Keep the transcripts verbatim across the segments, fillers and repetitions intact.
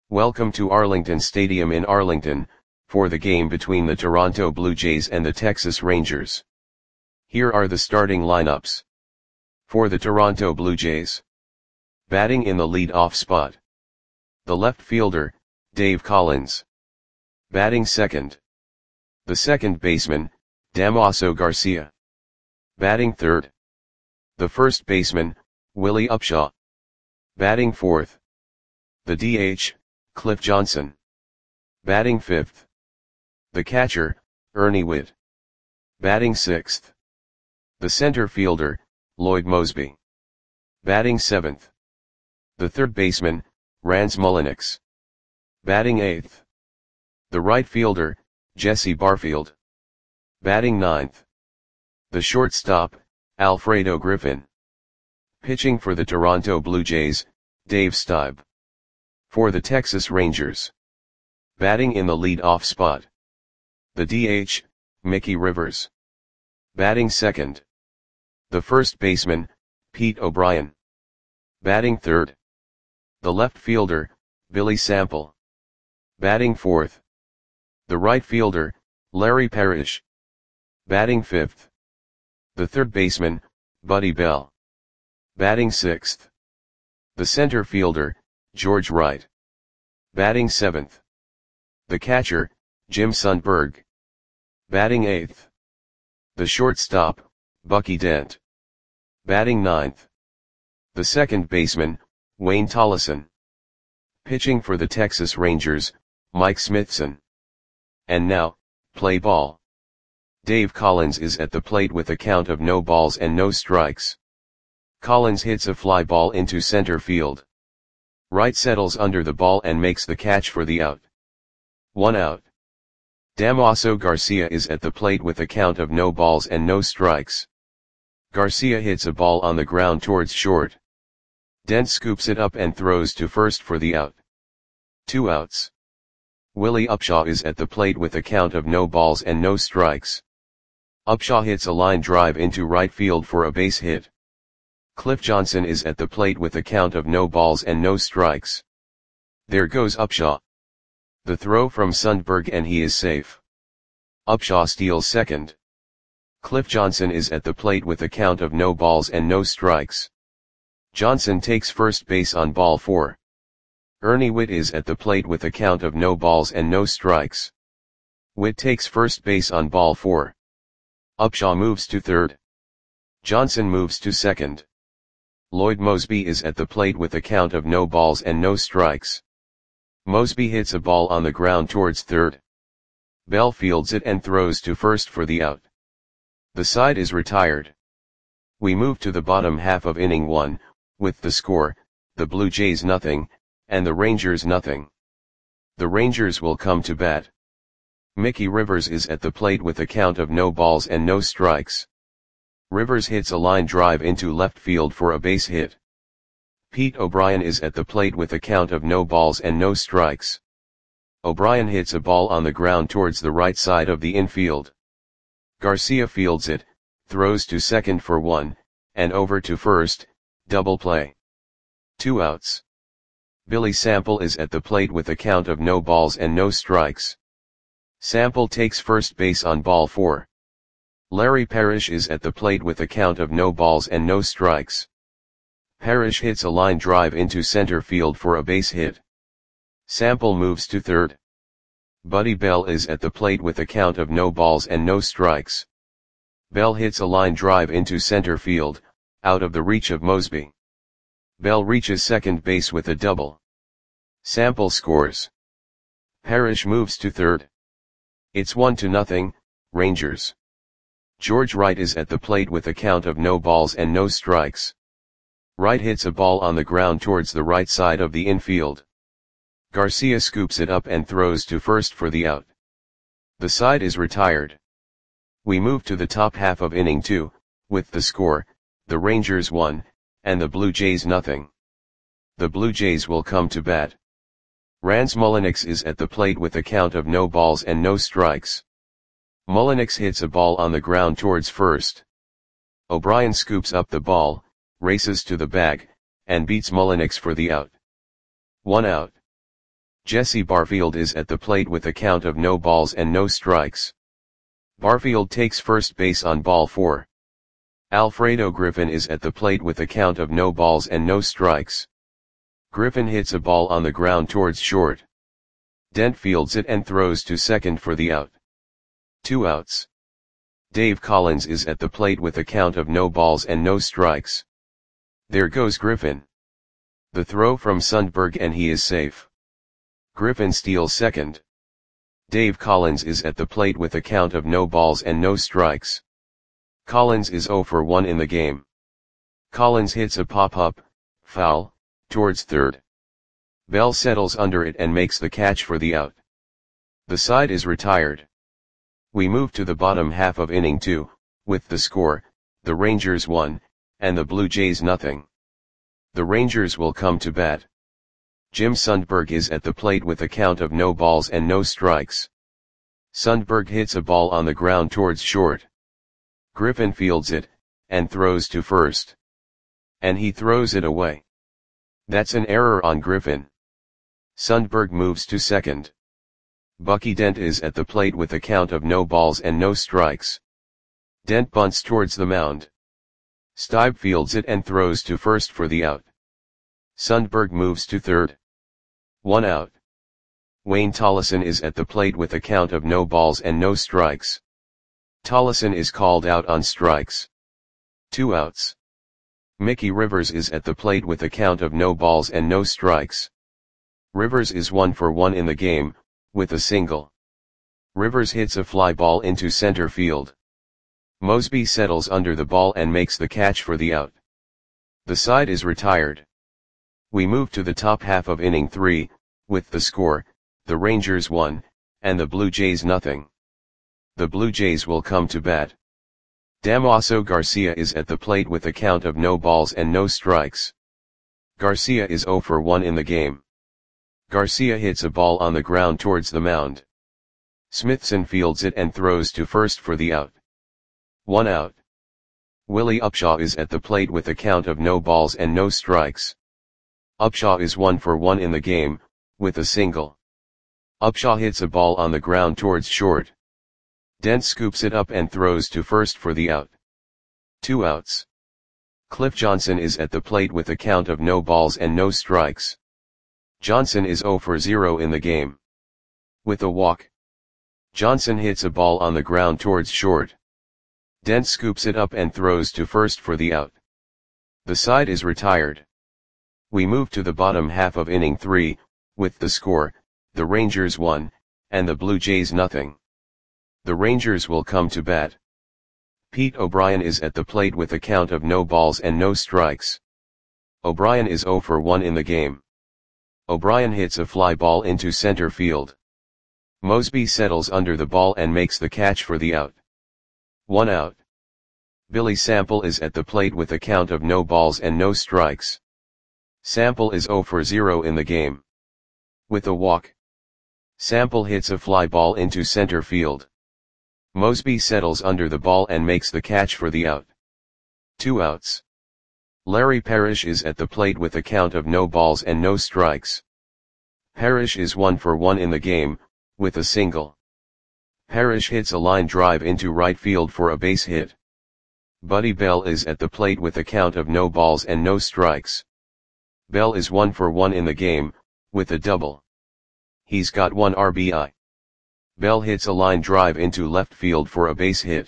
Welcome to Arlington Stadium in Arlington, for the game between the Toronto Blue Jays and the Texas Rangers. Here are the starting lineups. For the Toronto Blue Jays. Batting in the lead-off spot. The left fielder, Dave Collins. Batting second. The second baseman, Damaso Garcia. Batting third. The first baseman, Willie Upshaw. Batting fourth. The D H, Cliff Johnson. Batting fifth. The catcher, Ernie Whitt. Batting sixth. The center fielder, Lloyd Moseby. Batting seventh. The third baseman, Rance Mulliniks. Batting eighth. The right fielder, Jesse Barfield. Batting ninth. The shortstop, Alfredo Griffin. Pitching for the Toronto Blue Jays, Dave Stieb. For the Texas Rangers. Batting in the lead-off spot. The D H, Mickey Rivers. Batting second. The first baseman, Pete O'Brien. Batting third. The left fielder, Billy Sample. Batting fourth. The right fielder, Larry Parrish. Batting fifth. The third baseman, Buddy Bell. Batting sixth. The center fielder, George Wright. Batting seventh. The catcher, Jim Sundberg. Batting eighth. The shortstop, Bucky Dent. Batting ninth. The second baseman, Wayne Tolleson. Pitching for the Texas Rangers, Mike Smithson. And now, play ball. Dave Collins is at the plate with a count of no balls and no strikes. Collins hits a fly ball into center field. Wright settles under the ball and makes the catch for the out. One out. Damaso Garcia is at the plate with a count of no balls and no strikes. Garcia hits a ball on the ground towards short. Dent scoops it up and throws to first for the out. Two outs. Willie Upshaw is at the plate with a count of no balls and no strikes. Upshaw hits a line drive into right field for a base hit. Cliff Johnson is at the plate with a count of no balls and no strikes. There goes Upshaw. The throw from Sundberg and he is safe. Upshaw steals second. Cliff Johnson is at the plate with a count of no balls and no strikes. Johnson takes first base on ball four. Ernie Whitt is at the plate with a count of no balls and no strikes. Whitt takes first base on ball four. Upshaw moves to third. Johnson moves to second. Lloyd Moseby is at the plate with a count of no balls and no strikes. Moseby hits a ball on the ground towards third. Bell fields it and throws to first for the out. The side is retired. We move to the bottom half of inning one, with the score, the Blue Jays nothing, and the Rangers nothing. The Rangers will come to bat. Mickey Rivers is at the plate with a count of no balls and no strikes. Rivers hits a line drive into left field for a base hit. Pete O'Brien is at the plate with a count of no balls and no strikes. O'Brien hits a ball on the ground towards the right side of the infield. Garcia fields it, throws to second for one, and over to first, double play. Two outs. Billy Sample is at the plate with a count of no balls and no strikes. Sample takes first base on ball four. Larry Parrish is at the plate with a count of no balls and no strikes. Parrish hits a line drive into center field for a base hit. Sample moves to third. Buddy Bell is at the plate with a count of no balls and no strikes. Bell hits a line drive into center field, out of the reach of Moseby. Bell reaches second base with a double. Sample scores. Parrish moves to third. It's one to nothing, Rangers. George Wright is at the plate with a count of no balls and no strikes. Wright hits a ball on the ground towards the right side of the infield. Garcia scoops it up and throws to first for the out. The side is retired. We move to the top half of inning two, with the score, the Rangers one, and the Blue Jays nothing. The Blue Jays will come to bat. Rance Mulliniks is at the plate with a count of no balls and no strikes. Mulliniks hits a ball on the ground towards first. O'Brien scoops up the ball, races to the bag, and beats Mulliniks for the out. One out. Jesse Barfield is at the plate with a count of no balls and no strikes. Barfield takes first base on ball four. Alfredo Griffin is at the plate with a count of no balls and no strikes. Griffin hits a ball on the ground towards short. Dent fields it and throws to second for the out. Two outs. Dave Collins is at the plate with a count of no balls and no strikes. There goes Griffin. The throw from Sundberg and he is safe. Griffin steals second. Dave Collins is at the plate with a count of no balls and no strikes. Collins is oh for one in the game. Collins hits a pop-up, foul, towards third. Bell settles under it and makes the catch for the out. The side is retired. We move to the bottom half of inning two, with the score, the Rangers one, and the Blue Jays nothing. The Rangers will come to bat. Jim Sundberg is at the plate with a count of no balls and no strikes. Sundberg hits a ball on the ground towards short. Griffin fields it, and throws to first. And he throws it away. That's an error on Griffin. Sundberg moves to second. Bucky Dent is at the plate with a count of no balls and no strikes. Dent bunts towards the mound. Stibe fields it and throws to first for the out. Sundberg moves to third. One out. Wayne Tollison is at the plate with a count of no balls and no strikes. Tollison is called out on strikes. Two outs. Mickey Rivers is at the plate with a count of no balls and no strikes. Rivers is one for one in the game, with a single. Rivers hits a fly ball into center field. Mosby settles under the ball and makes the catch for the out. The side is retired. We move to the top half of inning three, with the score, the Rangers one, and the Blue Jays nothing. The Blue Jays will come to bat. Damaso Garcia is at the plate with a count of no balls and no strikes. Garcia is oh for one in the game. Garcia hits a ball on the ground towards the mound. Smithson fields it and throws to first for the out. One out. Willie Upshaw is at the plate with a count of no balls and no strikes. Upshaw is one for one in the game, with a single. Upshaw hits a ball on the ground towards short. Dent scoops it up and throws to first for the out. Two outs. Cliff Johnson is at the plate with a count of no balls and no strikes. Johnson is oh for zero in the game. With a walk. Johnson hits a ball on the ground towards short. Dent scoops it up and throws to first for the out. The side is retired. We move to the bottom half of inning three, with the score, the Rangers one, and the Blue Jays nothing. The Rangers will come to bat. Pete O'Brien is at the plate with a count of no balls and no strikes. O'Brien is oh for one in the game. O'Brien hits a fly ball into center field. Mosby settles under the ball and makes the catch for the out. One out. Billy Sample is at the plate with a count of no balls and no strikes. Sample is oh for zero in the game. With a walk. Sample hits a fly ball into center field. Mosby settles under the ball and makes the catch for the out. Two outs. Larry Parrish is at the plate with a count of no balls and no strikes. Parrish is one for one in the game, with a single. Parrish hits a line drive into right field for a base hit. Buddy Bell is at the plate with a count of no balls and no strikes. Bell is one for one in the game, with a double. He's got one R B I. Bell hits a line drive into left field for a base hit.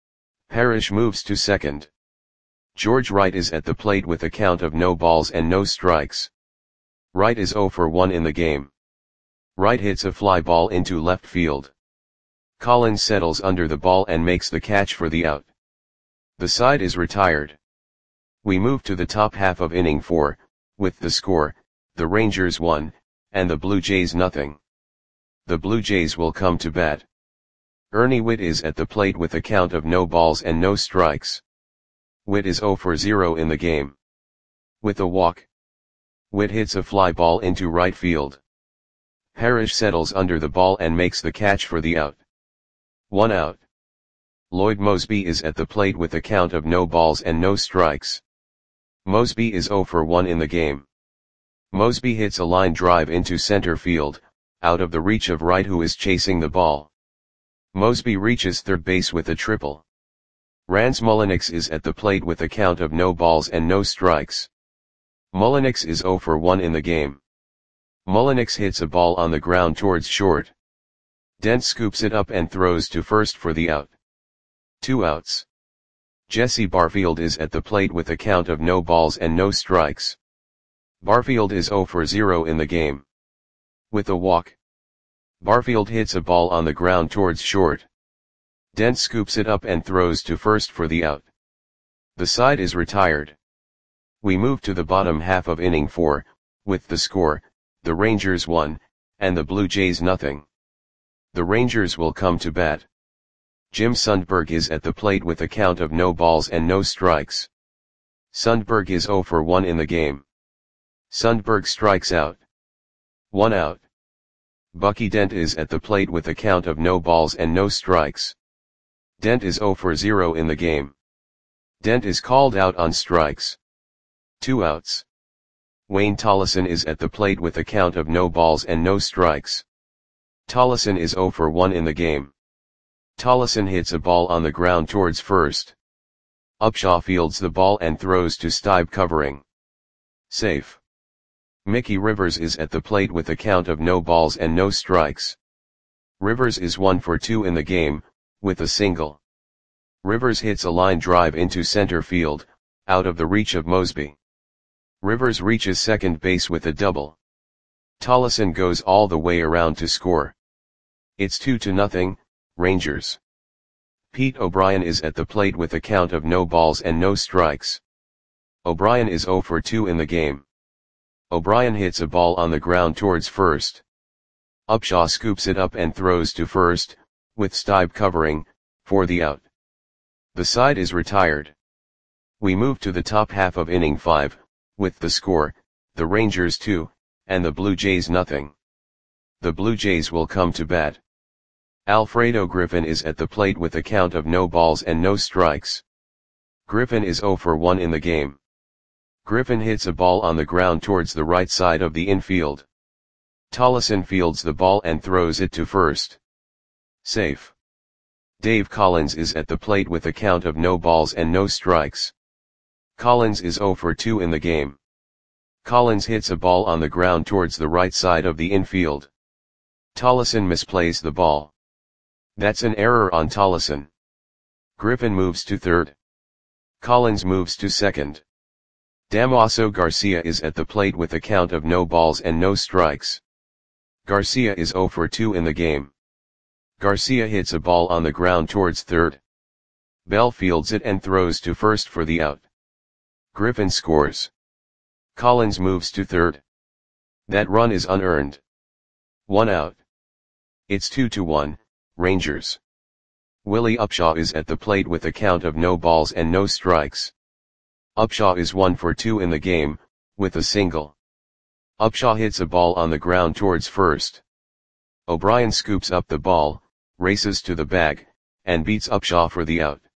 Parrish moves to second. George Wright is at the plate with a count of no balls and no strikes. Wright is oh for one in the game. Wright hits a fly ball into left field. Collins settles under the ball and makes the catch for the out. The side is retired. We move to the top half of inning four, with the score, the Rangers one, and the Blue Jays nothing. The Blue Jays will come to bat. Ernie Whitt is at the plate with a count of no balls and no strikes. Whitt is oh for zero in the game. With a walk. Whitt hits a fly ball into right field. Parrish settles under the ball and makes the catch for the out. One out. Lloyd Mosby is at the plate with a count of no balls and no strikes. Mosby is oh for one in the game. Mosby hits a line drive into center field, out of the reach of Wright, who is chasing the ball. Mosby reaches third base with a triple. Rans Mulliniks is at the plate with a count of no balls and no strikes. Mulliniks is zero for one in the game. Mulliniks hits a ball on the ground towards short. Dent scoops it up and throws to first for the out. Two outs. Jesse Barfield is at the plate with a count of no balls and no strikes. Barfield is zero for zero in the game. With a walk. Barfield hits a ball on the ground towards short. Dent scoops it up and throws to first for the out. The side is retired. We move to the bottom half of inning four, with the score, the Rangers one, and the Blue Jays nothing. The Rangers will come to bat. Jim Sundberg is at the plate with a count of no balls and no strikes. Sundberg is zero for one in the game. Sundberg strikes out. One out. Bucky Dent is at the plate with a count of no balls and no strikes. Dent is zero for zero in the game. Dent is called out on strikes. Two outs. Wayne Tollison is at the plate with a count of no balls and no strikes. Tollison is zero for one in the game. Tollison hits a ball on the ground towards first. Upshaw fields the ball and throws to Stibe, covering. Safe. Mickey Rivers is at the plate with a count of no balls and no strikes. Rivers is one for two in the game, with a single. Rivers hits a line drive into center field, out of the reach of Mosby. Rivers reaches second base with a double. Tollison goes all the way around to score. It's two to nothing, Rangers. Pete O'Brien is at the plate with a count of no balls and no strikes. O'Brien is zero for two in the game. O'Brien hits a ball on the ground towards first. Upshaw scoops it up and throws to first, with Stibe covering, for the out. The side is retired. We move to the top half of inning five, with the score, the Rangers two, and the Blue Jays nothing. The Blue Jays will come to bat. Alfredo Griffin is at the plate with a count of no balls and no strikes. Griffin is zero for one in the game. Griffin hits a ball on the ground towards the right side of the infield. Tollison fields the ball and throws it to first. Safe. Dave Collins is at the plate with a count of no balls and no strikes. Collins is zero for two in the game. Collins hits a ball on the ground towards the right side of the infield. Tollison misplays the ball. That's an error on Tollison. Griffin moves to third. Collins moves to second. Damaso Garcia is at the plate with a count of no balls and no strikes. Garcia is zero for two in the game. Garcia hits a ball on the ground towards third. Bell fields it and throws to first for the out. Griffin scores. Collins moves to third. That run is unearned. One out. It's two to one, Rangers. Willie Upshaw is at the plate with a count of no balls and no strikes. Upshaw is one for two in the game, with a single. Upshaw hits a ball on the ground towards first. O'Brien scoops up the ball, races to the bag, and beats Upshaw for the out.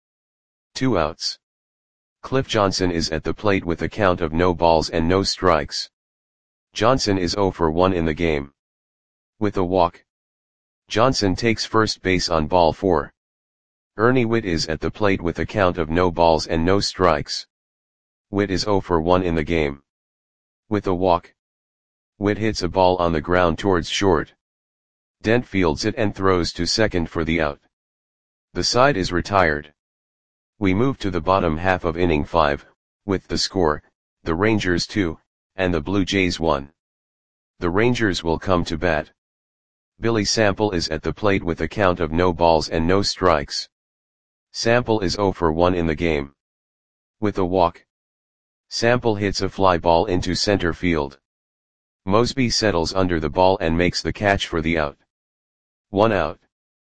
Two outs. Cliff Johnson is at the plate with a count of no balls and no strikes. Johnson is zero for one in the game. With a walk. Johnson takes first base on ball four. Ernie Whitt is at the plate with a count of no balls and no strikes. Whitt is zero for one in the game. With a walk. Whitt hits a ball on the ground towards short. Dent fields it and throws to second for the out. The side is retired. We move to the bottom half of inning five, with the score, the Rangers two, and the Blue Jays one. The Rangers will come to bat. Billy Sample is at the plate with a count of no balls and no strikes. Sample is zero for one in the game. With a walk. Sample hits a fly ball into center field. Mosby settles under the ball and makes the catch for the out. One out.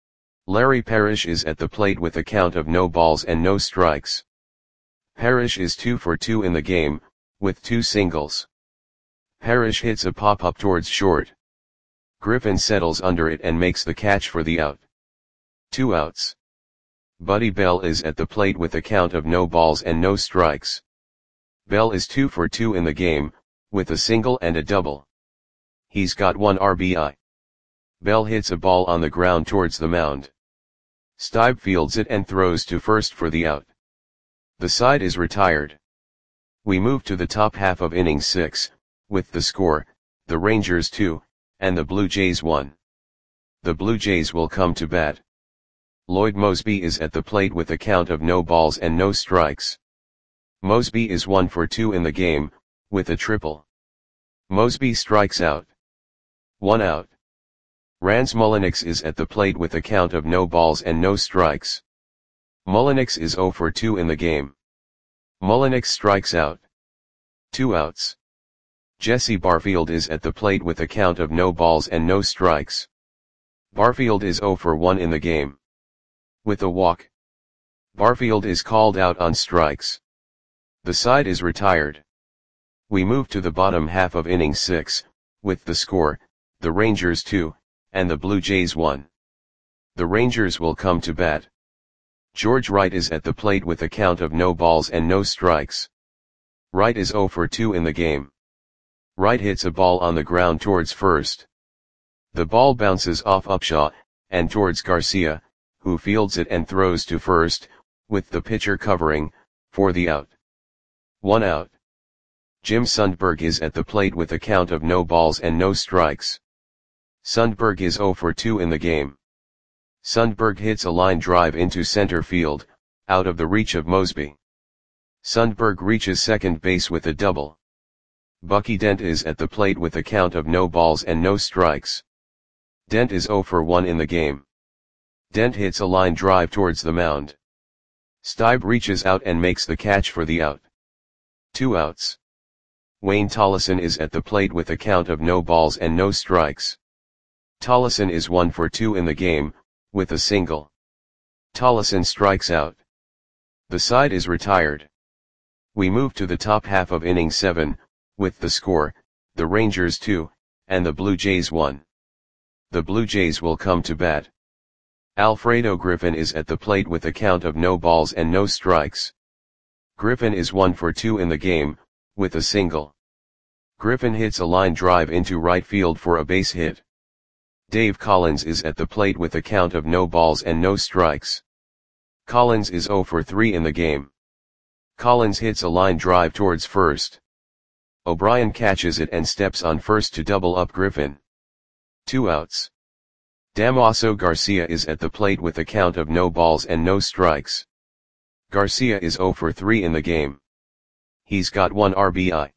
Larry Parrish is at the plate with a count of no balls and no strikes. Parrish is two for two in the game, with two singles. Parrish hits a pop-up towards short. Griffin settles under it and makes the catch for the out. Two outs. Buddy Bell is at the plate with a count of no balls and no strikes. Bell is two for two in the game, with a single and a double. He's got one R B I. Bell hits a ball on the ground towards the mound. Stibe fields it and throws to first for the out. The side is retired. We move to the top half of inning six, with the score, the Rangers two, and the Blue Jays one. The Blue Jays will come to bat. Lloyd Moseby is at the plate with a count of no balls and no strikes. Moseby is one for two in the game, with a triple. Moseby strikes out. One out. Rans Mulliniks is at the plate with a count of no balls and no strikes. Mulliniks is zero for two in the game. Mulliniks strikes out. Two outs. Jesse Barfield is at the plate with a count of no balls and no strikes. Barfield is zero for one in the game. With a walk. Barfield is called out on strikes. The side is retired. We move to the bottom half of inning six, with the score, the Rangers two, and the Blue Jays one. The Rangers will come to bat. George Wright is at the plate with a count of no balls and no strikes. Wright is zero for two in the game. Wright hits a ball on the ground towards first. The ball bounces off Upshaw, and towards Garcia, who fields it and throws to first, with the pitcher covering, for the out. One out. Jim Sundberg is at the plate with a count of no balls and no strikes. Sundberg is zero for two in the game. Sundberg hits a line drive into center field, out of the reach of Moseby. Sundberg reaches second base with a double. Bucky Dent is at the plate with a count of no balls and no strikes. Dent is zero for one in the game. Dent hits a line drive towards the mound. Stibe reaches out and makes the catch for the out. Two outs. Wayne Tollison is at the plate with a count of no balls and no strikes. Tollison is one for two in the game, with a single. Tollison strikes out. The side is retired. We move to the top half of inning seven, with the score, the Rangers two, and the Blue Jays one. The Blue Jays will come to bat. Alfredo Griffin is at the plate with a count of no balls and no strikes. Griffin is one for two in the game, with a single. Griffin hits a line drive into right field for a base hit. Dave Collins is at the plate with a count of no balls and no strikes. Collins is zero for three in the game. Collins hits a line drive towards first. O'Brien catches it and steps on first to double up Griffin. Two outs. Damaso Garcia is at the plate with a count of no balls and no strikes. Garcia is zero for three in the game. He's got one R B I.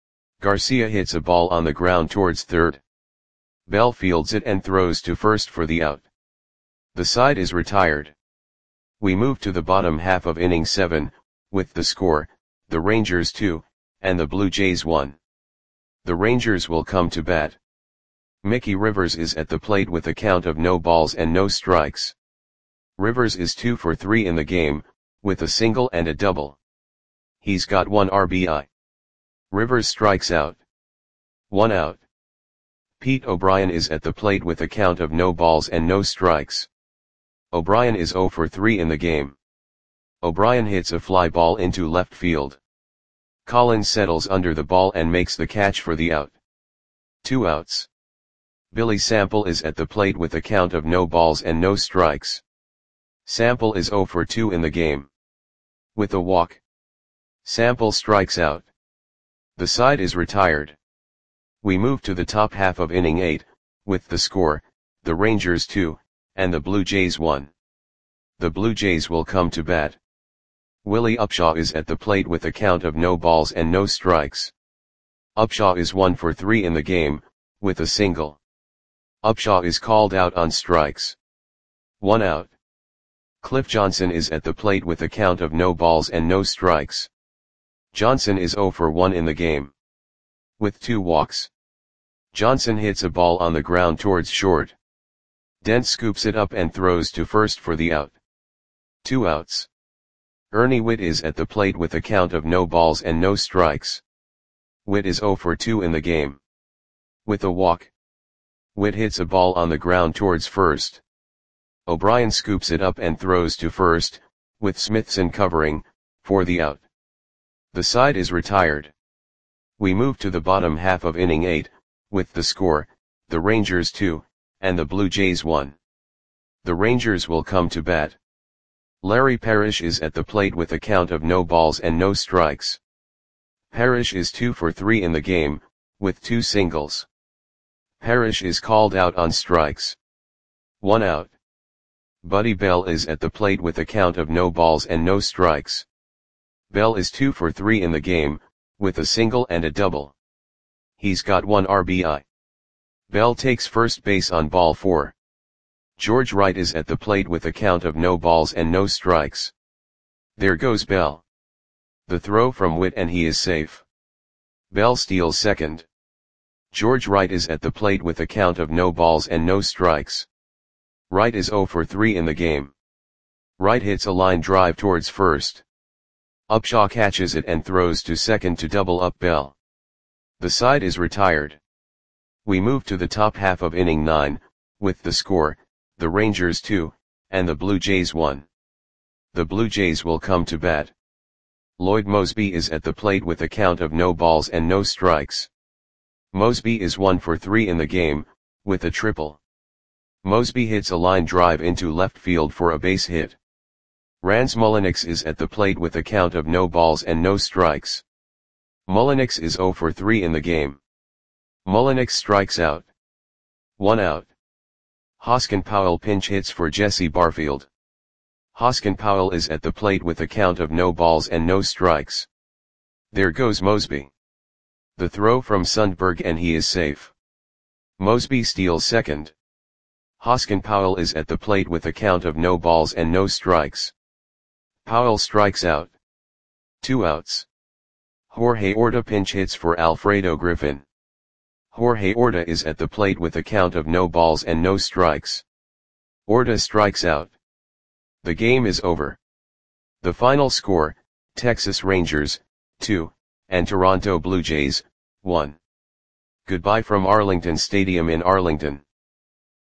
Garcia hits a ball on the ground towards third. Bell fields it and throws to first for the out. The side is retired. We move to the bottom half of inning seven, with the score, the Rangers two, and the Blue Jays one. The Rangers will come to bat. Mickey Rivers is at the plate with a count of no balls and no strikes. Rivers is two for three in the game, with a single and a double. He's got one R B I. Rivers strikes out. One out. Pete O'Brien is at the plate with a count of no balls and no strikes. O'Brien is zero for three in the game. O'Brien hits a fly ball into left field. Collins settles under the ball and makes the catch for the out. Two outs. Billy Sample is at the plate with a count of no balls and no strikes. Sample is zero for two in the game. With a walk. Sample strikes out. The side is retired. We move to the top half of inning eight, with the score, the Rangers two, and the Blue Jays one. The Blue Jays will come to bat. Willie Upshaw is at the plate with a count of no balls and no strikes. Upshaw is one for three in the game, with a single. Upshaw is called out on strikes. One out. Cliff Johnson is at the plate with a count of no balls and no strikes. Johnson is zero for one in the game. With two walks. Johnson hits a ball on the ground towards short. Dent scoops it up and throws to first for the out. Two outs. Ernie Whitt is at the plate with a count of no balls and no strikes. Whitt is zero for two in the game. With a walk. Whitt hits a ball on the ground towards first. O'Brien scoops it up and throws to first, with Smithson covering, for the out. The side is retired. We move to the bottom half of inning eight, with the score, the Rangers two, and the Blue Jays one. The Rangers will come to bat. Larry Parrish is at the plate with a count of no balls and no strikes. Parrish is two for three in the game, with two singles. Parrish is called out on strikes. One out. Buddy Bell is at the plate with a count of no balls and no strikes. Bell is two for three in the game, with a single and a double. He's got one R B I. Bell takes first base on ball four. George Wright is at the plate with a count of no balls and no strikes. There goes Bell. The throw from Witt and he is safe. Bell steals second. George Wright is at the plate with a count of no balls and no strikes. Wright is zero for three in the game. Wright hits a line drive towards first. Upshaw catches it and throws to second to double up Bell. The side is retired. We move to the top half of inning nine, with the score, the Rangers two, and the Blue Jays one. The Blue Jays will come to bat. Lloyd Moseby is at the plate with a count of no balls and no strikes. Moseby is one for three in the game, with a triple. Moseby hits a line drive into left field for a base hit. Rans Mulliniks is at the plate with a count of no balls and no strikes. Mulliniks is zero for three in the game. Mulliniks strikes out. One out. Hoskin Powell pinch hits for Jesse Barfield. Hoskin Powell is at the plate with a count of no balls and no strikes. There goes Moseby. The throw from Sundberg and he is safe. Moseby steals second. Hoskin Powell is at the plate with a count of no balls and no strikes. Powell strikes out. Two outs. Jorge Orta pinch hits for Alfredo Griffin. Jorge Orta is at the plate with a count of no balls and no strikes. Orta strikes out. The game is over. The final score, Texas Rangers, two, and Toronto Blue Jays, one. Goodbye from Arlington Stadium in Arlington.